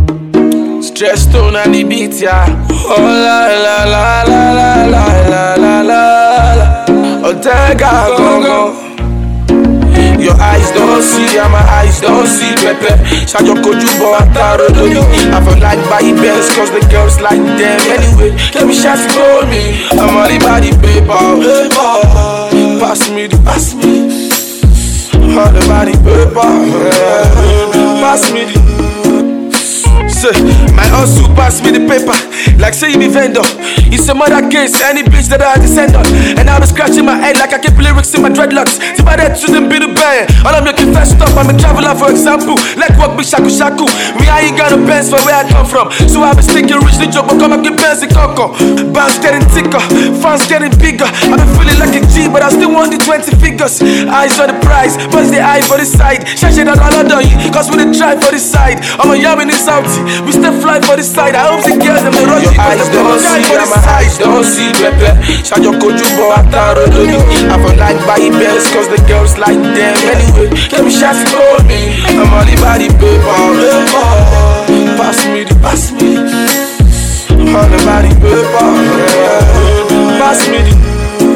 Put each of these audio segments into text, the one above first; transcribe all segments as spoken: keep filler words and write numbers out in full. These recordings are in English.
Stress stone and the beat, yeah. Oh la la la la la la la la la la. Otega gongo. Your eyes don't see, and my eyes don't see, Pepe. Shajo Kojubo Ataro Dodi. I feel like buy best, cause the girls like them anyway. Let me shot for me. I'm all about the paper. Pass me the, pass me. All about the paper. Pass me the. Say, my hustle pass me the paper. Like say you be vendor. It's a murder case, any bitch that I descend on. And I'll be scratching my head like I keep lyrics in my dreadlocks. See my head to them be the band. All I'm making fast stop, I'm a traveler for example. Like walk be shaku shaku. Me I ain't got no pants for where I come from. So I be sticking rich, the joke, but come up get pants and coco. Bounce getting thicker, fans getting bigger. I been feeling like a G, but I still want the twenty figures. Eyes on the prize, buzz the eye for the side. Shash it out all on you, cause we didn't try for the side. I'm a yam in the South, we still fly for the side. I hope the girls and the rush. Your eyes don't see, and my eyes don't see, Pepe. Shajo Kojubo Ataro Dodi. I feel like buy best, cause the girls like them anyway. Let me shot for me. I'm all about the paper. Pass me the, pass me. All about the paper. Pass me the.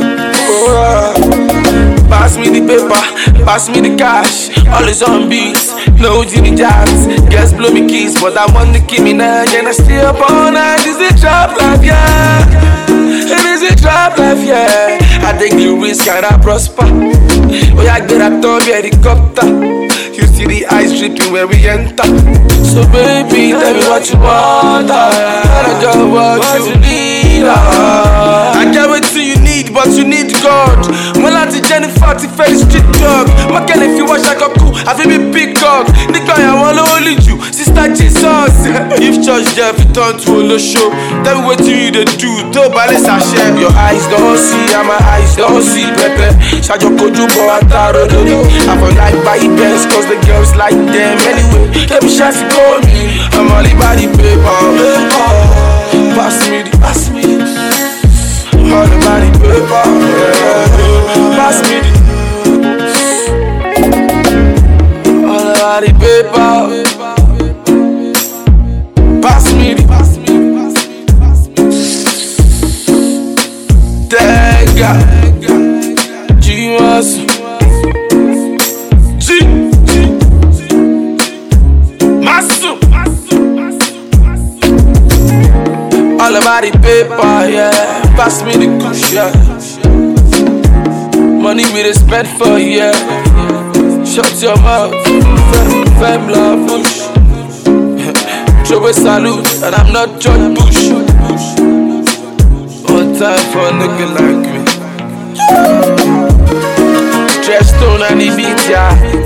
Pass me the paper, pass me the cash. Always on beats, no Jimmy Jazz. Girls blow me keys, but I want to keep me now. And I stay up all night. This is a trap life, yeah. It is a trap life, yeah. I take the risk and I prosper. Oh, I get a top helicopter. You see the eyes dripping when we enter. So baby, tell me what you want. I got what, what you need. Uh. I get what you need, but you need God. Malati Jennifer, the very street dog. My girl, if you watch like a cool, I feel me big dog. Nigga, I wanna only you, sister Jesus. If church Jeff, you turn to a show. Tell me what you do, do balance and share. Your eyes don't see, and my eyes don't see, Pepe. Shajo Kojubo Ataro Dodi. I feel like buy best, cause the girls like them anyway. Let me shot for me. I'm all about the paper. Pass me the, pass me the. All about the paper. Pass me the. All about the paper. Pass me the. Tega G-Mas G Masu. All about the paper, yeah. Pass me the kush, yeah. Money we dey spend for, yeah. Shut your mouth, fem, fem love push. Show a salute, and I'm not George Bush. One time for a nigga like me. Stress stone and the beat, yeah.